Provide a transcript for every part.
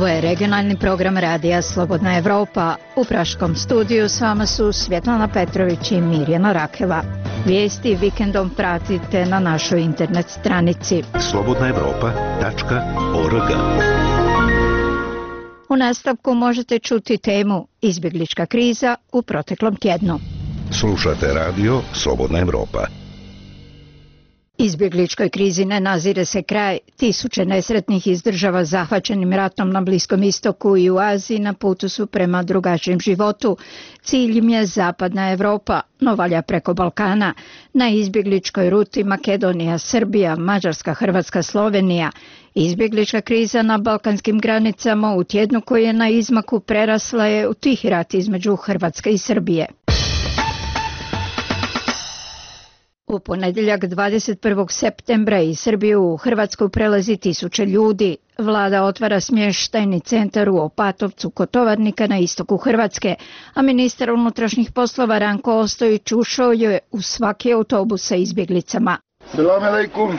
Ovo je regionalni program radija Slobodna Evropa. U praškom studiju s vama su Svjetlana Petrović i Mirjana Rakeva. Vijesti vikendom pratite na našoj internet stranici slobodnaevropa.org. U nastavku možete čuti temu Izbjeglička kriza u proteklom tjednu. Slušate radio Slobodna Evropa. Izbjegličkoj krizi ne nazire se kraj. Tisuće nesretnih iz država zahvaćenim ratom na Bliskom istoku i u Aziji na putu su prema drugačijem životu. Cilj im je Zapadna Evropa, no valja preko Balkana. Na izbjegličkoj ruti Makedonija, Srbija, Mađarska, Hrvatska, Slovenija. Izbjeglička kriza na balkanskim granicama u tjednu koji je na izmaku prerasla je u tihi rat između Hrvatske i Srbije. U ponedjeljak 21. septembra iz Srbije u Hrvatsku prelazi tisuće ljudi. Vlada otvara smještajni centar u Opatovcu kod Tovarnika na istoku Hrvatske, a ministar unutrašnjih poslova Ranko Ostojić ušao je u svaki autobus sa izbjeglicama. Selam alaikum.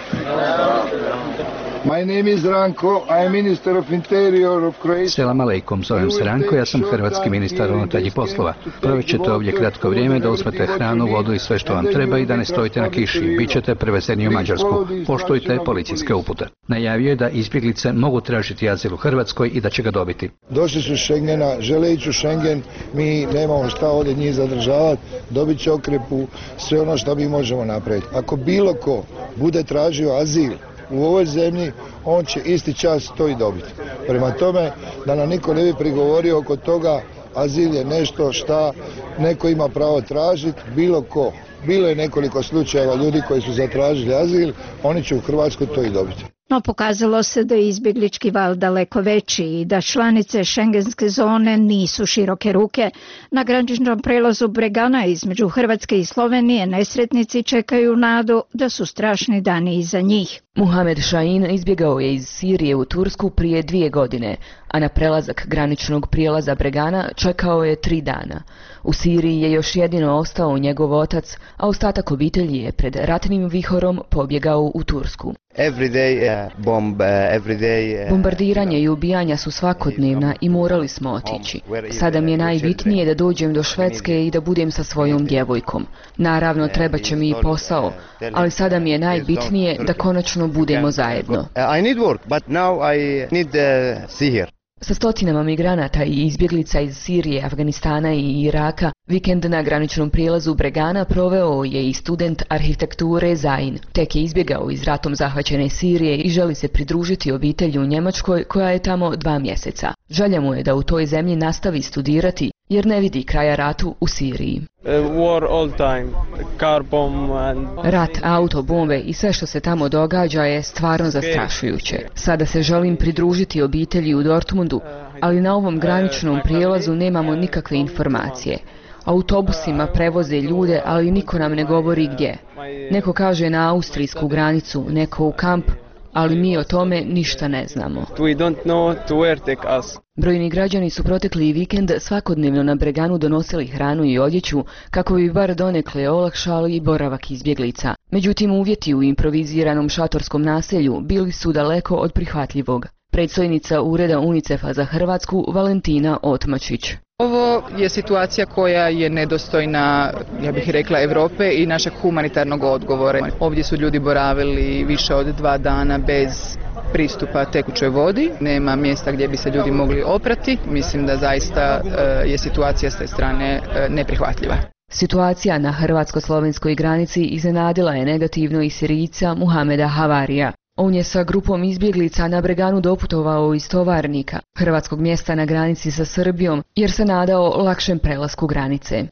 My name is Ranko, I am Minister of Interior of Croatia. Selam alejkum, zovem se Ranko, ja sam hrvatski ministar unutarnjih poslova. Provest ćete ovdje kratko vrijeme da uzmete hranu, vodu i sve što vam treba i da ne stojite na kiši. Bićete prevezeni u Mađarsku. Poštujte policijske upute. Najavio je da izbjeglice mogu tražiti azil u Hrvatskoj i da će ga dobiti. Došli su iz Schengena, žele ići u Schengen, mi nemamo šta ovdje njih zadržavati, dobit će okrepu, sve ono što mi možemo napraviti. Ako bilo ko bude tražio azil u ovoj zemlji, on će isti čas to i dobiti. Prema tome, da nam niko ne bi prigovorio oko toga, azil je nešto šta neko ima pravo tražiti, bilo ko. Bilo je nekoliko slučajeva ljudi koji su zatražili azil, oni će u Hrvatskoj to i dobiti. No pokazalo se da je izbjeglički val daleko veći i da članice šengenske zone nisu široke ruke. Na graničnom prelazu Bregana između Hrvatske i Slovenije nesretnici čekaju nadu da su strašni dani iza njih. Muhamed Šahin izbjegao je iz Sirije u Tursku prije 2 godine, a na prelazak graničnog prijelaza Bregana čekao je 3 dana. U Siriji je još jedino ostao njegov otac, a ostatak obitelji je pred ratnim vihorom pobjegao u Tursku. Bombardiranje i ubijanja su svakodnevna i morali smo otići. Sada mi je najbitnije da dođem do Švedske i da budem sa svojom djevojkom. Naravno, treba će mi i posao, ali sada mi je najbitnije da konačno budemo zajedno. Sa stotinama migranata i izbjeglica iz Sirije, Afganistana i Iraka, vikend na graničnom prijelazu Bregana proveo je i student arhitekture Zain. Tek je izbjegao iz ratom zahvaćene Sirije i želi se pridružiti obitelji u Njemačkoj koja je tamo 2 mjeseca. Želja mu je da u toj zemlji nastavi studirati jer ne vidi kraja ratu u Siriji. Rat, auto, bombe i sve što se tamo događa je stvarno zastrašujuće. Sada se želim pridružiti obitelji u Dortmundu, ali na ovom graničnom prijelazu nemamo nikakve informacije. Autobusima prevoze ljude, ali niko nam ne govori gdje. Neko kaže na austrijsku granicu, neko u kamp, ali mi o tome ništa ne znamo. Brojni građani su protekli vikend svakodnevno na Breganu donosili hranu i odjeću kako bi bar donekle olakšali boravak izbjeglica. Međutim, uvjeti u improviziranom šatorskom naselju bili su daleko od prihvatljivog. Predstojnica Ureda UNICEF-a za Hrvatsku Valentina Otmačić. Ovo je situacija koja je nedostojna, ja bih rekla, Europe i našeg humanitarnog odgovora. Ovdje su ljudi boravili više od 2 dana bez pristupa tekućoj vodi, nema mjesta gdje bi se ljudi mogli oprati. Mislim da zaista je situacija s te strane neprihvatljiva. Situacija na hrvatsko-slovenskoj granici iznenadila je negativno i Sirijca Muhameda Havarija. On je sa grupom izbjeglica na Breganu doputovao iz Tovarnika, hrvatskog mjesta na granici sa Srbijom, jer se nadao lakšem prelasku granice.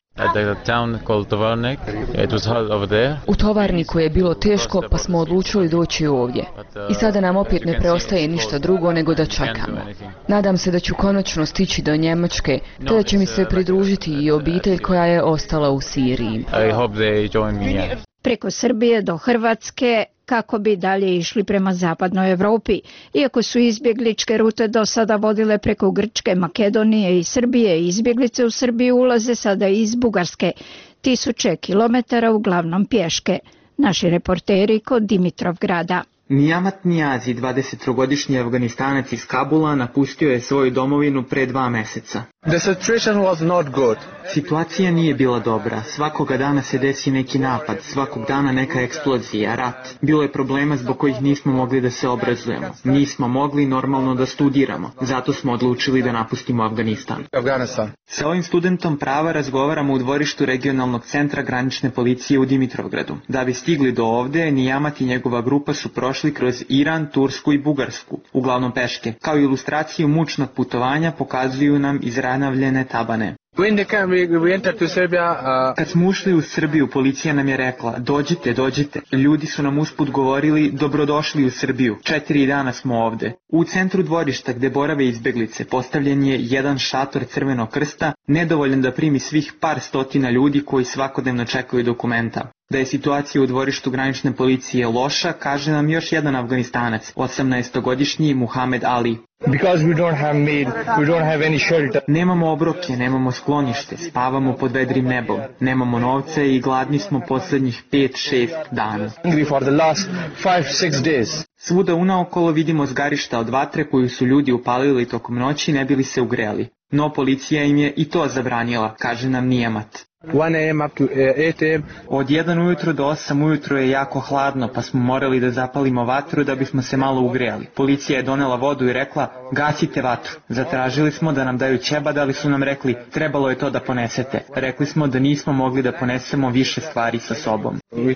U Tovarniku je bilo teško, pa smo odlučili doći ovdje. I sada nam opet ne preostaje ništa drugo nego da čekamo. Nadam se da ću konačno stići do Njemačke, te da će mi se pridružiti i obitelj koja je ostala u Siriji. Preko Srbije do Hrvatske kako bi dalje išli prema zapadnoj Europi. Iako su izbjegličke rute do sada vodile preko Grčke, Makedonije i Srbije, izbjeglice u Srbiju ulaze sada iz Bugarske. 1000 kilometara uglavnom pješke. Naši reporteri kod Dimitrovgrada. Nijamat Nijazi, 23-godišnji Afganistanac iz Kabula, napustio je svoju domovinu pre 2 meseca. The situation was not good. Situacija nije bila dobra. Svakoga dana se desi neki napad, svakog dana neka eksplozija, rat. Bilo je problema zbog kojih nismo mogli da se obrazujemo. Nismo mogli normalno da studiramo. Zato smo odlučili da napustimo Afganistan. Sa ovim studentom prava razgovaramo u dvorištu regionalnog centra granične policije u Dimitrovgradu. Da bi stigli do ovde, Nijamat i njegova grupa su prošli kroz Iran, Tursku i Bugarsku, uglavnom peške. Kao ilustraciju mučnog putovanja pokazuju nam izranavljene tabane. Kad smo ušli u Srbiju, policija nam je rekla, dođite. Ljudi su nam usput govorili, dobrodošli u Srbiju. 4 dana smo ovde. U centru dvorišta gde borave izbeglice postavljen je jedan šator Crvenog krsta, nedovoljan da primi svih par stotina ljudi koji svakodnevno čekaju dokumenta. Da je situacija u dvorištu granične policije loša, kaže nam još jedan Afganistanac, 18-godišnji Muhamed Ali. Nemamo obroke, nemamo sklonište, spavamo pod vedrim nebom, nemamo novce i gladni smo poslednjih 5-6 dana. Svuda unaokolo vidimo zgarišta od vatre koju su ljudi upalili tokom noći ne bili se ugreli. No policija im je i to zabranila, kaže nam Nijamat. Od 1 ujutro do 8 ujutro je jako hladno, pa smo morali da zapalimo vatru da bismo se malo ugrejali. Policija je donela vodu i rekla, gasite vatru. Zatražili smo da nam daju ćebad, ali su nam rekli, trebalo je to da ponesete. Rekli smo da nismo mogli da ponesemo više stvari sa sobom.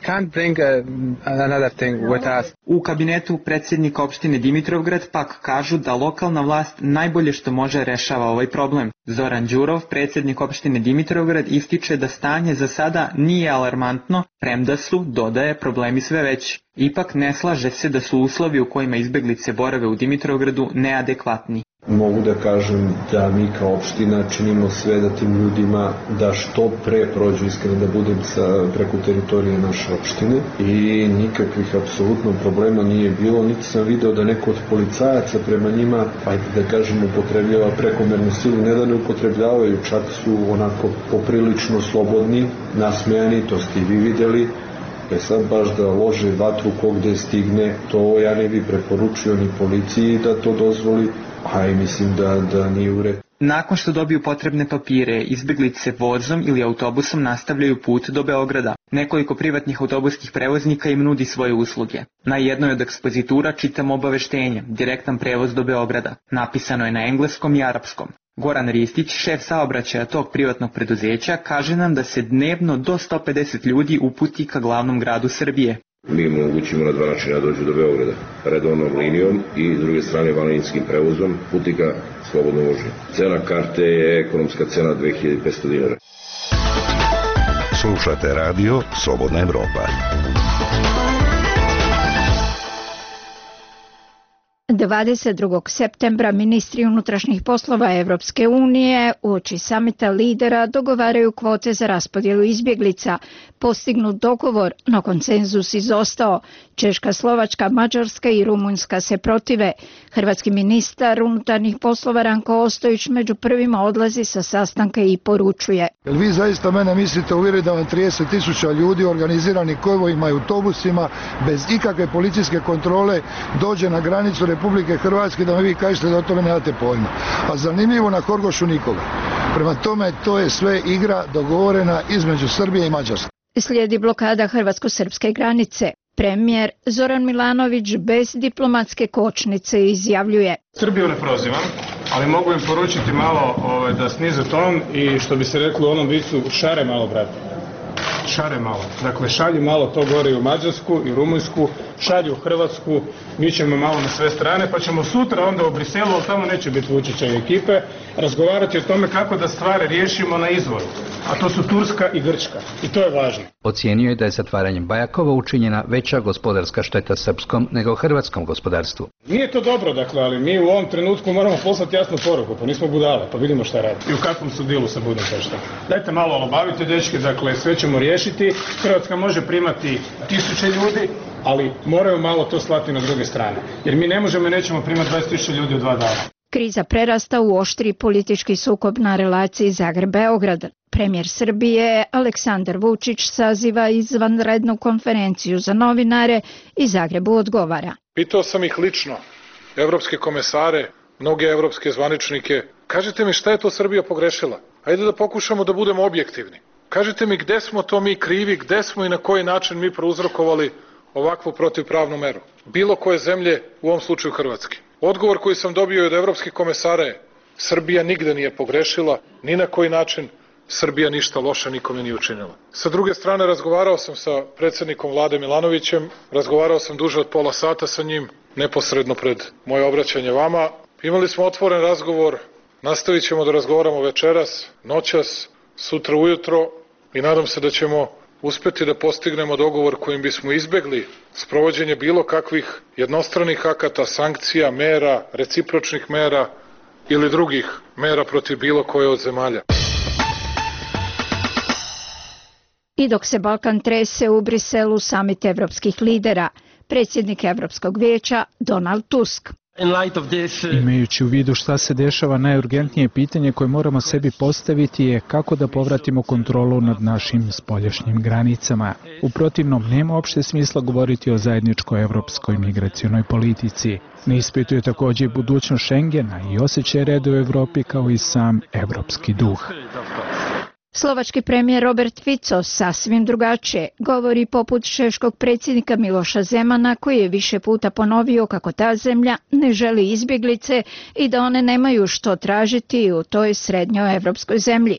U kabinetu predsjednika opštine Dimitrovgrad pak kažu da lokalna vlast najbolje što može rešava ovaj problem. Zoran Đurov, predsjednik opštine Dimitrovgrad, ističe da stanje za sada nije alarmantno, premda su, dodaje, problemi sve veći. Ipak ne slaže se da su uslovi u kojima izbeglice borave u Dimitrovgradu neadekvatni. Mogu da kažem da mi kao opština činimo sve da tim ljudima da što pre prođu, iskreno da budem, preko teritorije naše opštine i nikakvih apsolutno problema nije bilo, niti sam video da neko od policajaca prema njima, ajde da kažem, upotrebljava prekomernu silu, ne da ne upotrebljavaju, čak su onako poprilično slobodni, nasmejani, to ste i vi videli. Sad baš da lože vatru kogde stigne, to ja ne bi preporučio ni policiji da to dozvoli, a i mislim da nije u redu. Nakon što dobiju potrebne papire, izbeglice vozom ili autobusom nastavljaju put do Beograda. Nekoliko privatnih autobuskih prevoznika im nudi svoje usluge. Na jednoj od ekspozitura čitamo obaveštenje, direktan prevoz do Beograda. Napisano je na engleskom i arapskom. Goran Ristić, šef saobraćaja tog privatnog preduzeća, kaže nam da se dnevno do 150 ljudi uputi ka glavnom gradu Srbije. Mi omogućimo na 2 načina dođu do Beograda, redovnom linijom i s druge strane vanlinskim prevozom, putnika slobodno vožnje. Cena karte je ekonomska cena 2500 dinara. Slušate radio Slobodna Evropa. 22. septembra ministri unutrašnjih poslova Evropske unije uoči samita lidera dogovaraju kvote za raspodjelu izbjeglica. Postignut dogovor, no konsenzus izostao. Češka, Slovačka, Mađarska i Rumunjska se protive. Hrvatski ministar unutarnjih poslova Ranko Ostojić među prvima odlazi sa sastanka i poručuje. Jel vi zaista mene mislite uvjeriti da vam 30.000 ljudi organizirani konvojima i autobusima bez ikakve policijske kontrole dođe na granicu Republike Hrvatske da mi vi kažete da o tome nemate pojma. A zanimljivo, na Horgošu nikoga. Prema tome, to je sve igra dogovorena između Srbije i Mađarske. Slijedi blokada hrvatsko-srpske granice. Premijer Zoran Milanović bez diplomatske kočnice izjavljuje. Srbiju ne prozivam, ali mogu im poručiti malo da snize ton i što bi se reklo u onom vicu, šare malo, brate. Šare malo. Dakle, šalju malo to gore i u Mađarsku i Rumunjsku, šalju u Hrvatsku, mi ćemo malo na sve strane, pa ćemo sutra onda u Briselu, ali tamo neće biti Vučića i ekipe, razgovarati o tome kako da stvari riješimo na izvoru. A to su Turska i Grčka. I to je važno. Ocijenio je da je zatvaranjem Bajakova učinjena veća gospodarska šteta srpskom nego hrvatskom gospodarstvu. Nije to dobro, dakle, ali mi u ovom trenutku moramo poslati jasnu poruku, pa nismo budale, pa vidimo šta radi. I u kakvom su dilu sa Budimpeštom. Dajte malo olabavite, dečki, dakle, sve ćemo riješiti. Hrvatska može primati 1000 ljudi, ali moraju malo to slati na druge strane. Jer mi ne možemo i nećemo primati 20.000 ljudi u 2 dana. Kriza prerasta u oštri politički sukob na relaciji Zagreb-Beograd. Premijer Srbije Aleksandar Vučić saziva izvanrednu konferenciju za novinare i Zagrebu odgovara. Pitao sam ih lično, evropske komesare, mnoge evropske zvaničnike, kažite mi šta je to Srbija pogrešila? Ajde da pokušamo da budemo objektivni. Kažite mi gde smo to mi krivi, gde smo i na koji način mi prouzrokovali ovakvu protivpravnu meru. Bilo koje zemlje, u ovom slučaju Hrvatske. Odgovor koji sam dobio od evropskih komesara je: Srbija nigde nije pogrešila, ni na koji način Srbija ništa loše nikome nije učinila. Sa druge strane, razgovarao sam sa predsjednikom Vlade Milanovićem, razgovarao sam duže od pola sata sa njim, neposredno pred moje obraćanje vama. Imali smo otvoren razgovor, nastavit ćemo da razgovaramo večeras, noćas, sutra ujutro i nadam se da ćemo uspeti da postignemo dogovor kojim bismo izbegli sprovođenje bilo kakvih jednostranih akata, sankcija, mera, recipročnih mera ili drugih mera protiv bilo koje od zemalja. I dok se Balkan trese, u Briselu samit evropskih lidera, predsjednik Evropskog vijeća Donald Tusk. Imajući u vidu šta se dešava, najurgentnije pitanje koje moramo sebi postaviti je kako da povratimo kontrolu nad našim spoljašnjim granicama. U protivnom, nema uopšte smisla govoriti o zajedničkoj evropskoj migracionoj politici. Ne ispituje također i budućnost Schengena i osjećaj reda u Evropi kao i sam evropski duh. Slovački premijer Robert Fico sasvim drugačije govori poput češkog predsjednika Miloša Zemana, koji je više puta ponovio kako ta zemlja ne želi izbjeglice i da one nemaju što tražiti u toj srednjoevropskoj zemlji.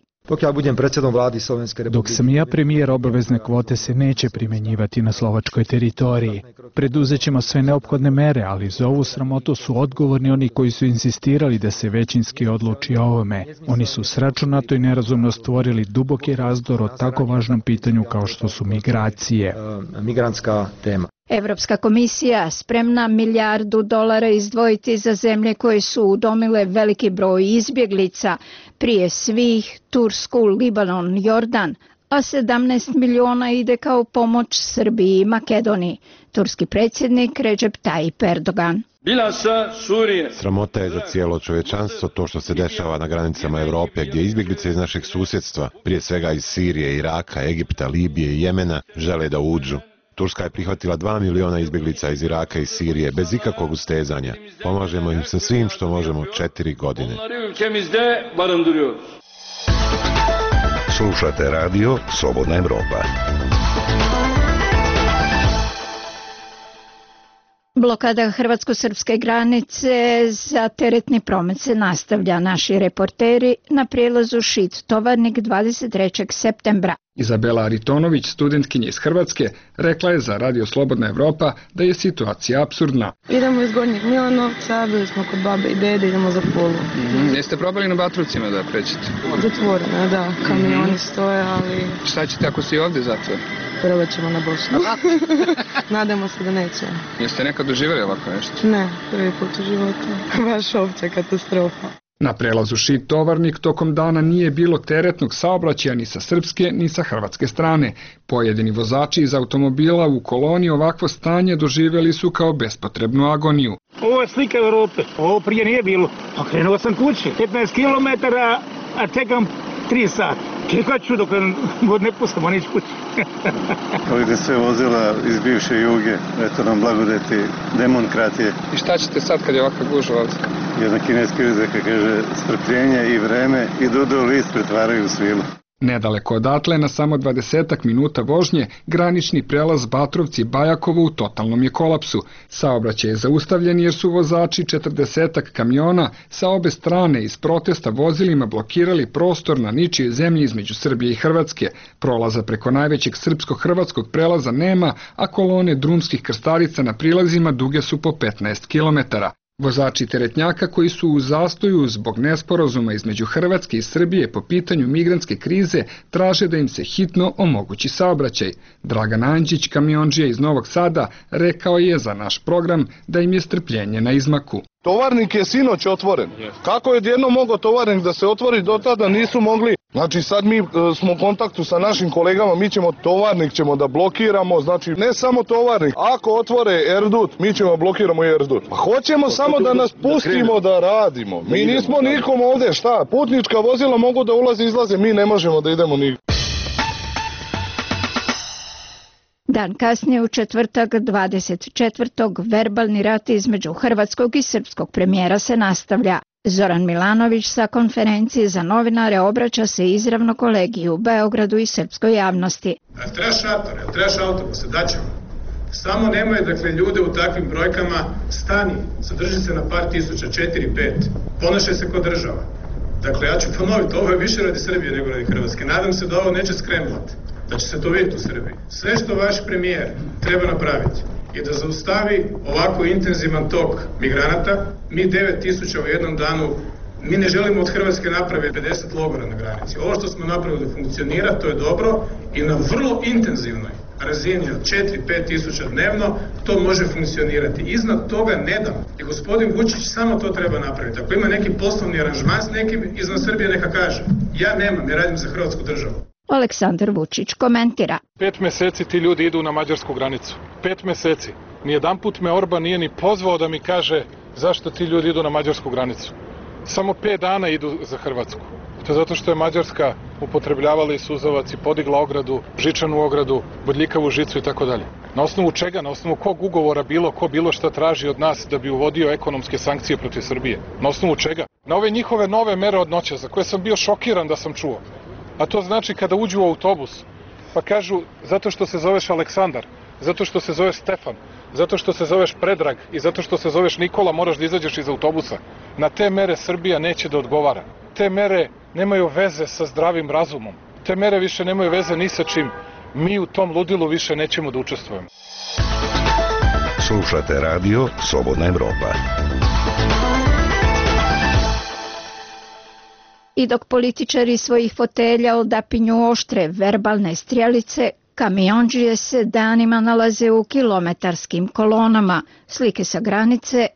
Dok sam ja premijer, obavezne kvote se neće primjenjivati na slovačkoj teritoriji. Preduzet ćemo sve neophodne mere, ali za ovu sramotu su odgovorni oni koji su insistirali da se većinski odluči o ovome. Oni su sračunato i nerazumno stvorili duboki razdor o tako važnom pitanju kao što su migracije. Migrantska tema. Evropska komisija spremna $1 milijardu izdvojiti za zemlje koje su udomile veliki broj izbjeglica, prije svih Tursku, Libanon, Jordan, a 17 miliona ide kao pomoć Srbiji i Makedoniji. Turski predsjednik Recep Tayyip Erdogan. Sramota je za cijelo čovječanstvo to što se dešava na granicama Europe, gdje izbjeglice iz našeg susjedstva, prije svega iz Sirije, Iraka, Egipta, Libije i Jemena, žele da uđu. Turska je prihvatila 2 miliona izbjeglica iz Iraka i Sirije bez ikakvog ustezanja. Pomažemo im sa svim što možemo 4 godine. Slušate radio Slobodna Evropa. Blokada hrvatsko-srpske granice za teretni promet se nastavlja. Naši reporteri na prijelazu Šid-Tovarnik 23. septembra. Izabela Aritonović, studentkinja iz Hrvatske, rekla je za Radio Slobodna Evropa da je situacija apsurdna. Idemo iz Gornjeg Milanovca, bili smo kod babe i dede, idemo za Pulu. Jeste probali na Batrovcima da pređete? Zatvoreno, da, kamioni stoje, ali... Šta ćete ako si ovdje zatvor? Probat ćemo na Bosnu. Nadamo se da neće. Jeste nekad doživjeli ovako nešto? Ne, prvi put u životu. Baš opća katastrofa. Na prelazu Šid-Tovarnik tokom dana nije bilo teretnog saobraćaja ni sa srpske ni sa hrvatske strane. Pojedini vozači iz automobila u koloni ovakvo stanje doživjeli su kao bespotrebnu agoniju. Ovo je slika Europe, ovo prije nije bilo. Okrenuo sam kući, 15 km, a čekam 3 sata. Čekat ću dok god ne pustamo nić kući. Ovdje sve vozila iz bivše Juge, eto nam blagodeti demokratije. I šta ćete sad kad je ovakva gužva ovdje? Jedna kineska izreka kaže strpljenje i vreme i dudo list pretvaraju u svilu. Nedaleko odatle, na samo 20 minuta vožnje, granični prelaz Batrovci-Bajakovo u totalnom je kolapsu. Saobraćaj je zaustavljen jer su vozači 40 kamiona sa obe strane iz protesta vozilima blokirali prostor na ničijoj zemlji između Srbije i Hrvatske. Prolaza preko najvećeg srpsko-hrvatskog prelaza nema, a kolone drumskih krstarica na prilazima duge su po 15 kilometara. Vozači teretnjaka koji su u zastoju zbog nesporazuma između Hrvatske i Srbije po pitanju migrantske krize traže da im se hitno omogući saobraćaj. Dragan Andžić, kamiondžija iz Novog Sada, rekao je za naš program da im je strpljenje na izmaku. Tovarnik je sinoć otvoren. Kako je odjednom mogao tovarnik da se otvori, do tada nisu mogli. Znači sad mi smo u kontaktu sa našim kolegama, mi ćemo tovarnik da blokiramo, znači ne samo tovarnik. Ako otvore Erdut, mi ćemo blokiramo i Erdut. Pa hoćemo samo da nas pustimo da radimo. Mi nismo nikom ovdje, šta? Putnička vozila mogu da ulaze i izlaze, mi ne možemo da idemo nikom. Dan kasnije u četvrtak 24. verbalni rat između hrvatskog i srpskog premijera se nastavlja. Zoran Milanović sa konferencije za novinare obraća se izravno kolegiju u Beogradu i srpskoj javnosti. Treba šator, treba autobuse, daćemo. Samo nemoj, ljude u takvim brojkama, stani, zadrži se na par tisuća, 4-5, ponašaj se kao država. Ja ću ponoviti, ovo je više radi Srbije nego radi Hrvatske. Nadam se da ovo neće skremlati, da će se to vidjeti u Srbiji. Sve što vaš premijer treba napraviti je da zaustavi ovako intenzivan tok migranata. Mi 9.000 u jednom danu, mi ne želimo od Hrvatske napraviti 50 logora na granici. Ovo što smo napravili da funkcionira, to je dobro i na vrlo intenzivnoj razini od 4-5 tisuća dnevno to može funkcionirati. Iznad toga ne dam. I gospodin Vučić samo to treba napraviti. Ako ima neki poslovni aranžman s nekim izvan Srbije, neka kaže. Ja nemam, ja radim za Hrvatsku državu. Aleksandar Vučić komentira. 5 meseci ti ljudi idu na mađarsku granicu. 5 meseci. Nijedanput me Orban nije ni pozvao da mi kaže zašto ti ljudi idu na mađarsku granicu. Samo 5 dana idu za Hrvatsku. To je zato što je Mađarska upotrebljavala i suzavac i podigla ogradu, žičanu ogradu, bodljikavu žicu i tako dalje. Na osnovu čega? Na osnovu kog ugovora bilo šta traži od nas da bi uvodio ekonomske sankcije protiv Srbije? Na osnovu čega? Na ove njihove nove mere od noća za koje sam bio šokiran da sam čuo. A to znači kada uđu u autobus, pa kažu zato što se zoveš Aleksandar, zato što se zoveš Stefan, zato što se zoveš Predrag i zato što se zoveš Nikola, moraš da izađeš iz autobusa. Na te mere Srbija neće da odgovara. Te mere nemaju veze sa zdravim razumom. Te mere više nemaju veze ni sa čim. Mi u tom ludilu više nećemo da učestvujemo. Slušate radio Slobodna Evropa. I dok političari svojih fotelja odapinju oštre verbalne strijelice, kamiondžije se danima nalaze u kilometarskim kolonama. Slike sa granice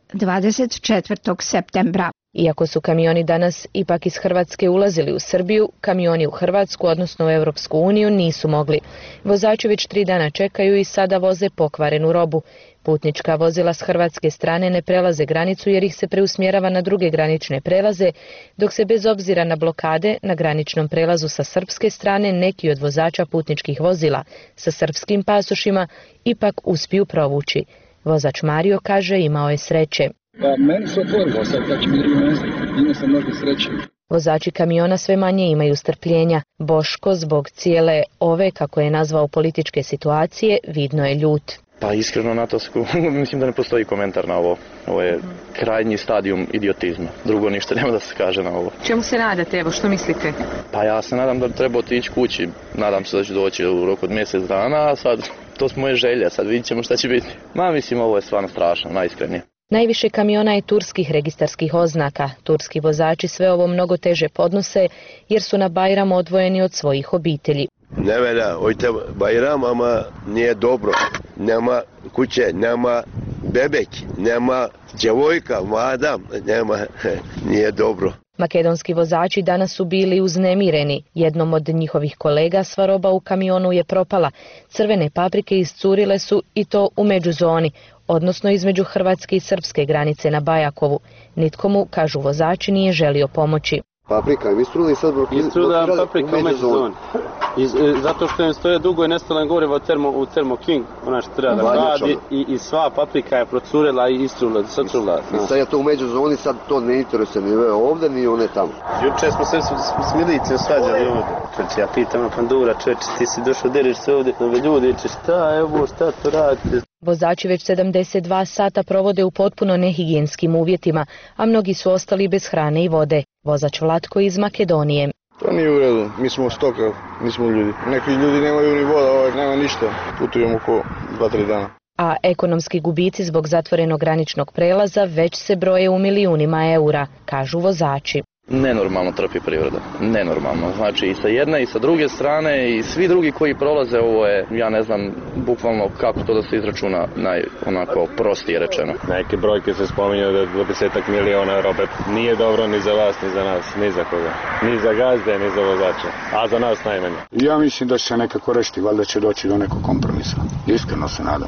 24. septembra. Iako su kamioni danas ipak iz Hrvatske ulazili u Srbiju, kamioni u Hrvatsku, odnosno u Europsku uniju, nisu mogli. Vozači već 3 dana čekaju i sada voze pokvarenu robu. Putnička vozila s hrvatske strane ne prelaze granicu jer ih se preusmjerava na druge granične prelaze, dok se bez obzira na blokade na graničnom prelazu sa srpske strane neki od vozača putničkih vozila sa srpskim pasošima ipak uspiju provući. Vozač Mario kaže imao je sreće. Meni se otvorilo sad, znači mi drugo mjesto, imao sam možda sreće. Vozači kamiona sve manje imaju strpljenja. Boško zbog cijele ove, kako je nazvao, političke situacije, vidno je ljut. Pa iskreno na to mislim da ne postoji komentar na ovo. Ovo je krajnji stadijum idiotizma. Drugo ništa nema da se kaže na ovo. Čemu se nadate, evo, što mislite? Pa ja se nadam da treba otići kući. Nadam se da ću doći u roku od mjesec dana, a sad to su moje želje, sad vidit ćemo šta će biti. Mislim, ovo je stvarno strašno, najiskrenije. Najviše kamiona je turskih registarskih oznaka. Turski vozači sve ovo mnogo teže podnose jer su na Bajram odvojeni od svojih obitelji. Ne velja, ojte Bajram, ama nije dobro. Nema kuće, nema bebek, nema djevojka, madam, nema, nije dobro. Makedonski vozači danas su bili uznemireni. Jednom od njihovih kolega sva roba u kamionu je propala. Crvene paprike iscurile su i to u međuzoni, odnosno između hrvatske i srpske granice na Bajakovu. Nitko mu, kažu vozači, nije želio pomoći. Paprika, vi struli sad Istrula paprika u međuzoni. Zato što im stoje dugo i nestalo gorivo u Thermo King, ona što treba da radi i sva paprika je procurila i istrula, sačula. I sad je to u međuzoni, sad to ne interesuje ni ovdje ni one tamo. Juče smo se s milicijom svađali ovdje. Čeče, ja pitam Pandura, čeče, ti si došao, deriš se ovdje, ove ljudi, šta je ovo, šta to radite? Vozači već 72 sata provode u potpuno nehigijenskim uvjetima, a mnogi su ostali bez hrane i vode. Vozač Vlatko iz Makedonije. To nije u redu, mi smo stoka, nismo ljudi. Neki ljudi nemaju ni voda, nema ništa, putujemo oko 2-3 dana. A ekonomski gubici zbog zatvorenog graničnog prelaza već se broje u milijunima eura, kažu vozači. Nenormalno trpi privreda, nenormalno. Znači i sa jedne i sa druge strane i svi drugi koji prolaze, ovo je, ja ne znam bukvalno kako to da se izračuna, onako prostije rečeno. Neke brojke se spominju da 20 miliona robe nije dobro ni za vas, ni za nas, ni za koga. Ni za gazde, ni za vozače, a za nas najmanje. Ja mislim da će se nekako rešiti, valjda će doći do nekog kompromisa. Iskreno se nadam.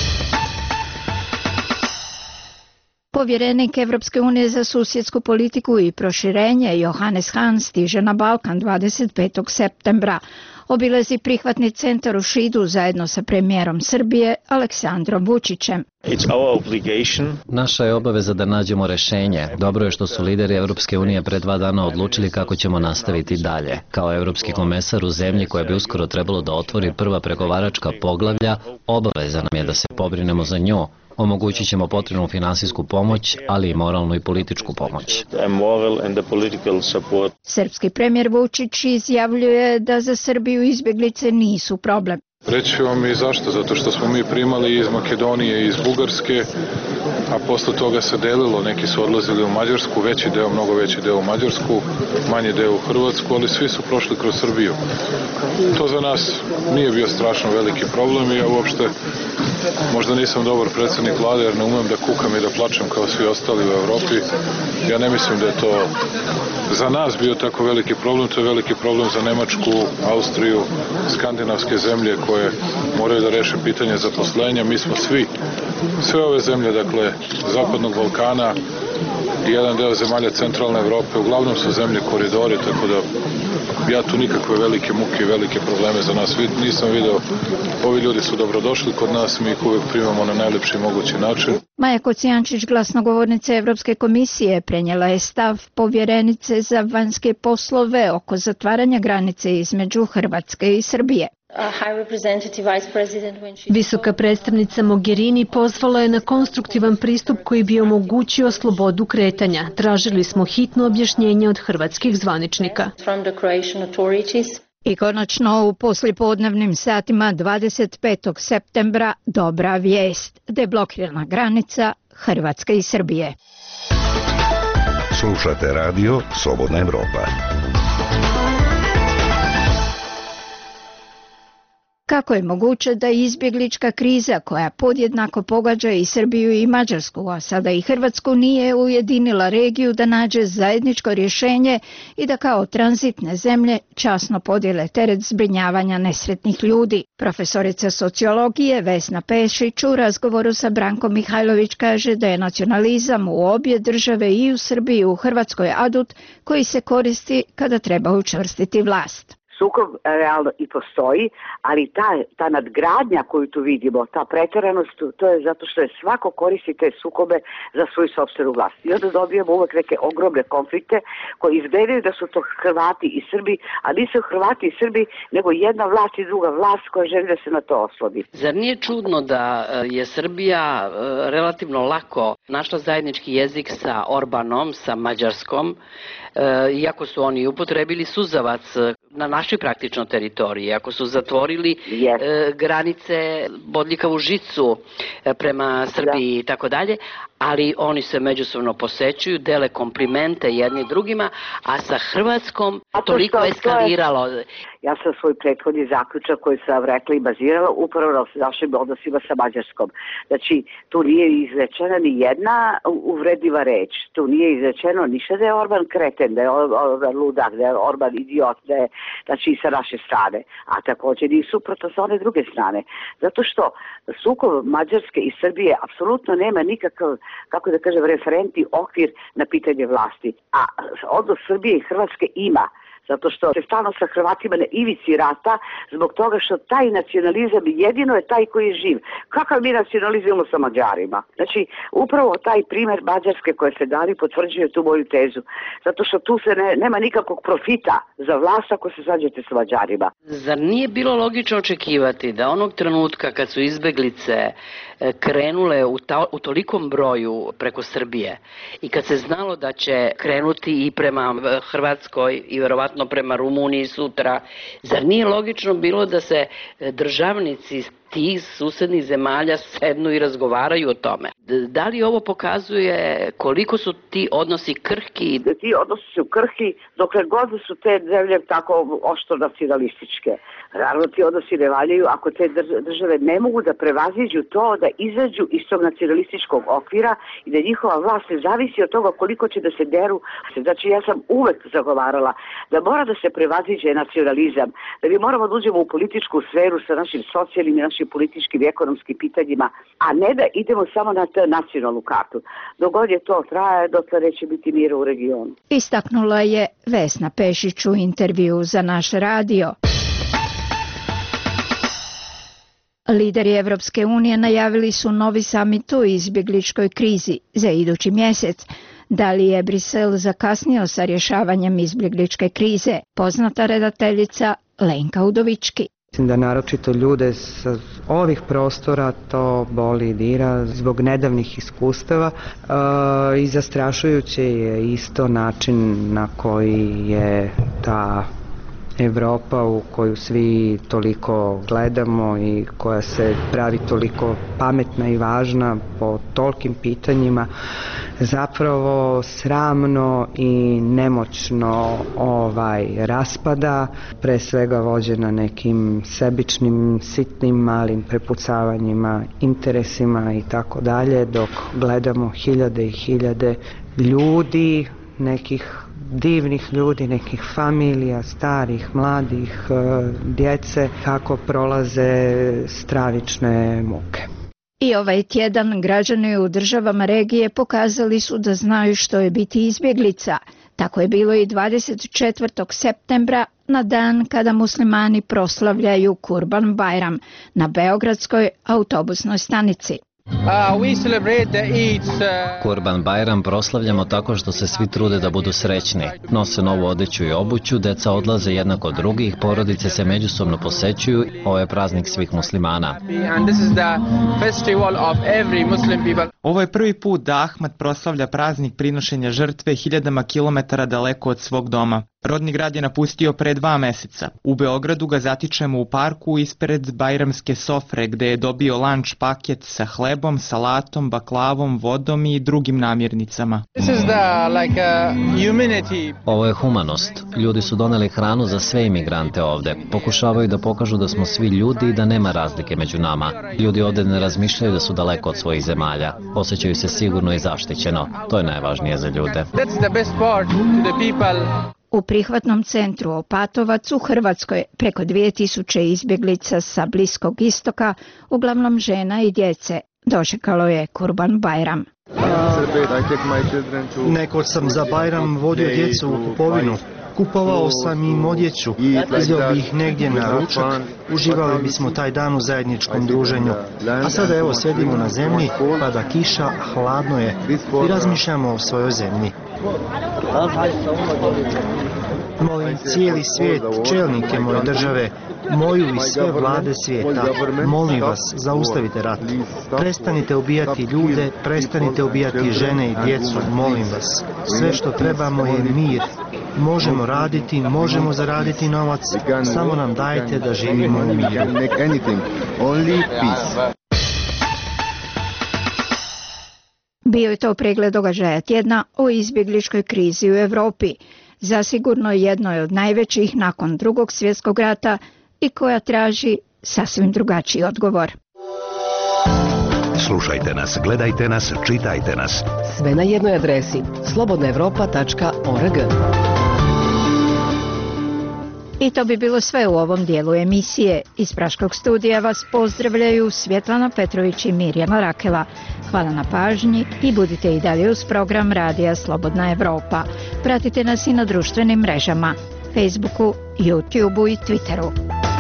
Povjerenik Evropske unije za susjedsku politiku i proširenje Johannes Hahn stiže na Balkan 25. septembra. Obilazi prihvatni centar u Šidu zajedno sa premijerom Srbije Aleksandrom Vučićem. Naša je obaveza da nađemo rešenje. Dobro je što su lideri Evropske unije pre 2 dana odlučili kako ćemo nastaviti dalje. Kao evropski komesar u zemlji koja bi uskoro trebalo da otvori prva pregovaračka poglavlja, obaveza nam je da se pobrinemo za nju. Omogućit ćemo potrebnu finansijsku pomoć, ali i moralnu i političku pomoć. Srpski premijer Vučić izjavljuje da za Srbiju izbjeglice nisu problem. Reći vam i zašto, zato što smo mi primali iz Makedonije i iz Bugarske, a posle toga se delilo, neki su odlazili u Mađarsku, veći deo, mnogo veći deo u Mađarsku, manji deo u Hrvatsku, ali svi su prošli kroz Srbiju. To za nas nije bio strašno veliki problem i ja uopšte možda nisam dobar predsjednik vlade jer ne umem da kukam i da plačem kao svi ostali u Evropi. Ja ne mislim da je to za nas bio tako veliki problem, to je veliki problem za Nemačku, Austriju, skandinavske zemlje koje moraju da reše pitanje zaposlenja. Mi smo sve ove zemlje, dakle, Zapadnog Balkana i jedan deo zemalja centralne Evrope, uglavnom su zemlje koridori, tako da ja tu nikakve velike muke i velike probleme za nas nisam video. Ovi ljudi su dobrodošli kod nas, mi ih uvijek primamo na najlepši mogući način. Maja Kocijančić, glasnogovornica Evropske komisije, prenijela je stav povjerenice za vanjske poslove oko zatvaranja granice između Hrvatske i Srbije. Visoka predstavnica Mogherini pozvala je na konstruktivan pristup koji bi omogućio slobodu kretanja. Tražili smo hitno objašnjenje od hrvatskih zvaničnika. I konačno u poslijepodnevnim satima 25. septembra dobra vijest. Deblokirana granica Hrvatske i Srbije. Slušate radio Slobodna Evropa. Kako je moguće da izbjeglička kriza koja podjednako pogađa i Srbiju i Mađarsku, a sada i Hrvatsku, nije ujedinila regiju da nađe zajedničko rješenje i da kao tranzitne zemlje časno podijele teret zbrinjavanja nesretnih ljudi? Profesorica sociologije Vesna Pešić u razgovoru sa Brankom Mihajlović kaže da je nacionalizam u obje države, i u Srbiji i u Hrvatskoj, adut koji se koristi kada treba učvrstiti vlast. Sukob realno i postoji, ali ta nadgradnja koju tu vidimo, ta pretjeranost, to je zato što je svako koristi te sukobe za svoju sopstvenu vlast. I onda dobijemo uvek neke ogromne konflikte koji izgledaju da su to Hrvati i Srbi, a nisu Hrvati i Srbi, nego jedna vlast i druga vlast koja želi da se na to oslodi. Zar nije čudno da je Srbija relativno lako našla zajednički jezik sa Orbanom, sa Mađarskom, iako su oni upotrebili suzavac na našoj praktično teritoriji, ako su zatvorili granice, bodljikavu žicu prema Srbiji i tako dalje, ali oni se međusobno posećuju, dele komplimente jedni drugima, a sa Hrvatskom toliko eskaliralo. Ja sam svoj prethodni zaključak koji sam rekla i bazirala upravo na našim odnosima sa Mađarskom. Znači, tu nije izrečena ni jedna uvredljiva reč, tu nije izrečeno ništa da je Orban kreten, da je Orban ludak, da je Orban idiot, da je, znači, i sa naše strane, a također i suprotno sa one druge strane. Zato što sukob Mađarske i Srbije apsolutno nema nikakav, kako da kažem, referentni okvir na pitanje vlasti. A odnos Srbije i Hrvatske ima, zato što se stalno sa Hrvatima na ivici rata, zbog toga što taj nacionalizam jedino je taj koji je živ. Kakav mi nacionalizujemo sa Mađarima? Znači, upravo taj primjer Mađarske koje se dali potvrđuje tu moju tezu. Zato što tu se nema nikakvog profita za vlast ako se sađete sa Mađarima. Zar nije bilo logično očekivati da onog trenutka kad su izbeglice krenule u tolikom broju preko Srbije i kad se znalo da će krenuti i prema Hrvatskoj i vjerovatno prema Rumuniji sutra, zar nije logično bilo da se državnici tih susednih zemalja sednu i razgovaraju o tome. Da li ovo pokazuje koliko su ti odnosi krhki? Ti odnosi su krhki dokle god su te zemlje tako oštro nacionalističke. Naravno ti odnosi ne valjaju ako te države ne mogu da prevaziđu to, da izađu iz tog nacionalističkog okvira i da njihova vlast ne zavisi od toga koliko će da se deru. Znači ja sam uvek zagovarala da mora da se prevaziđe nacionalizam, da mi moramo da uđemo u političku sferu sa našim socijalnim i našim političkim i ekonomskim pitanjima, a ne da idemo samo na nacionalnu kartu. Dogod je to traje, dotle neće biti mira u regionu. Istaknula je Vesna Pešić u intervju za naš radio. Lideri Evropske unije najavili su novi samit o izbjegličkoj krizi za idući mjesec. Da li je Brisel zakasnio sa rješavanjem izbjegličke krize? Poznata redateljica Lenka Udovički. Mislim da naročito ljude sa ovih prostora to boli i dira zbog nedavnih iskustava i zastrašujuće je isto način na koji je ta Evropa u koju svi toliko gledamo i koja se pravi toliko pametna i važna po tolikim pitanjima zapravo sramno i nemoćno raspada, pre svega vođena nekim sebičnim, sitnim, malim prepucavanjima, interesima i tako dalje, dok gledamo hiljade i hiljade ljudi, nekih divnih ljudi, nekih familija, starih, mladih, djece, kako prolaze stravične muke. I ovaj tjedan građani u državama regije pokazali su da znaju što je biti izbjeglica. Tako je bilo i 24. septembra, na dan kada muslimani proslavljaju Kurban Bajram na beogradskoj autobusnoj stanici. Kurban Bajram proslavljamo tako što se svi trude da budu srećni. Nose novu odeću i obuću, deca odlaze jednako od drugih, porodice se međusobno posećuju. Ovo je praznik svih muslimana. Ovo je prvi put da Ahmad proslavlja praznik prinošenja žrtve hiljadama kilometara daleko od svog doma. Rodni grad je napustio pre 2 meseca. U Beogradu ga zatičemo u parku ispred bajramske sofre gde je dobio lanč paket sa hlebom, salatom, baklavom, vodom i drugim namirnicama. Ovo je humanost. Ljudi su doneli hranu za sve imigrante ovde. Pokušavaju da pokažu da smo svi ljudi i da nema razlike među nama. Ljudi ovde ne razmišljaju da su daleko od svojih zemalja. Osjećaju se sigurno i zaštićeno. To je najvažnije za ljude. U prihvatnom centru Opatovac u Hrvatskoj preko 2000 izbjeglica sa Bliskog istoka, uglavnom žena i djece, dočekalo je Kurban Bajram. Nekoć sam za Bajram vodio djecu u kupovinu. Kupovao sam im odjeću, izveo bi ih negdje na ručak, uživali bismo taj dan u zajedničkom druženju. A sada evo sjedimo na zemlji, pada kiša, hladno je i razmišljamo o svojoj zemlji. Molim cijeli svijet, čelnike moje države, moju i sve vlade svijeta, molim vas, zaustavite rat. Prestanite ubijati ljude, prestanite ubijati žene i djecu, molim vas. Sve što trebamo je mir. Možemo raditi, možemo zaraditi novac, samo nam dajte da živimo u miru. Bio je to pregled događaja tjedna o izbjegličkoj krizi u Europi, zasigurno jednoj od najvećih nakon Drugog svjetskog rata i koja traži sasvim drugačiji odgovor. Slušajte nas, gledajte nas, čitajte nas. Sve na jednoj adresi slobodnaevropa.org. I to bi bilo sve u ovom dijelu emisije. Iz Praškog studija vas pozdravljaju Svjetlana Petrović i Mirjana Rakela. Hvala na pažnji i budite i dalje uz program Radija Slobodna Evropa. Pratite nas i na društvenim mrežama, Facebooku, YouTubeu i Twitteru.